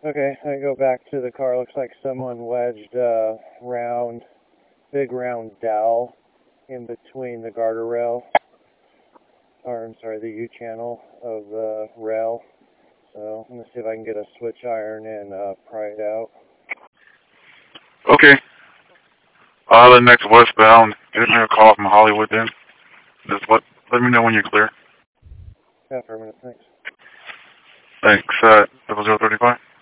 Okay, I go back to the car. Looks like someone wedged a big round dowel in between the garter rail, or I'm sorry, the U-channel of the rail. So I'm going to see if I can get a switch iron and pry it out. Okay. The next westbound. Give me a call from Hollywood then. Let me know when you're clear. Yeah, for a minute, thanks. Thanks. 0035.